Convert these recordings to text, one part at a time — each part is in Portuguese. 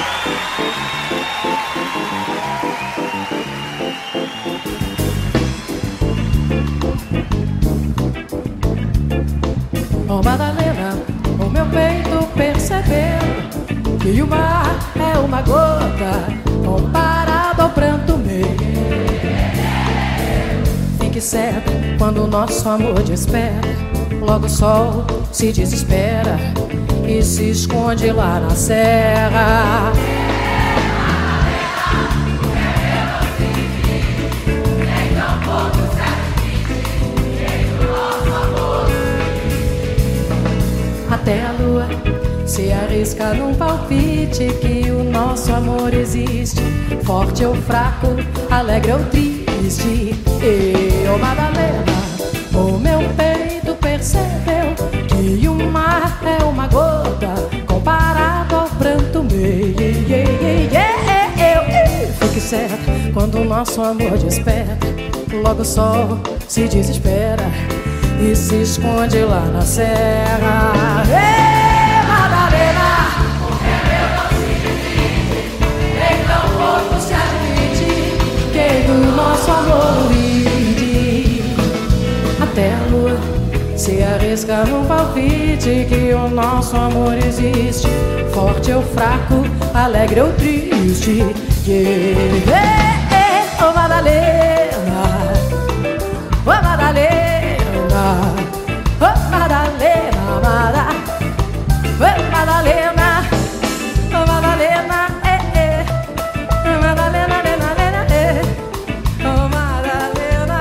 Oh Madalena, o meu peito percebeu que o mar é uma gota comparado ao pranto meu. Fique certa quando o nosso amor desperta, logo o sol se desespera e se esconde lá na serra. Até a lua se arrisca num palpite que o nosso amor existe, forte ou fraco, alegre ou triste. E, oh Madalena, o meu peito percebeu que o mar é uma gota comparado ao pranto meu. Fique certa quando o nosso amor desperta, logo o sol se desespera e se esconde lá na serra. Ei, Madalena, porque meu não se divide, nem tão pouco se admite, quem do nosso amor vive. Até a lua se arrisca num palpite que o nosso amor existe, forte ou fraco, alegre ou triste. Oh Madalena, oh Madalena, oh Madalena, oh Madalena, oh Madalena, oh Madalena, oh Madalena,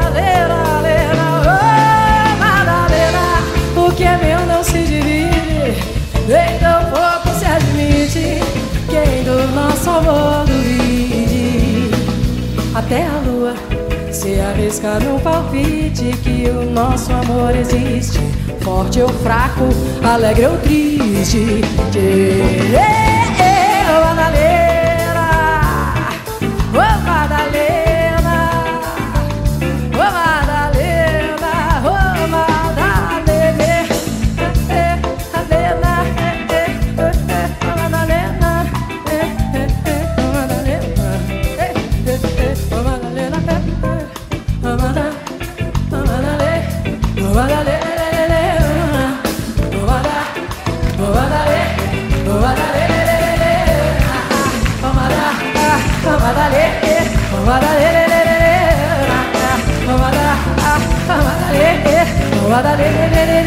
oh Madalena, o que é meu não se divide, nem tão pouco se admite, quem do nosso amor duvide. Até a lua se arrisca no palpite que o nosso amor existe, forte ou fraco, alegre ou triste. Oh Madalena, oh Madalena, oh Madalena, oh Madalena, Madalena,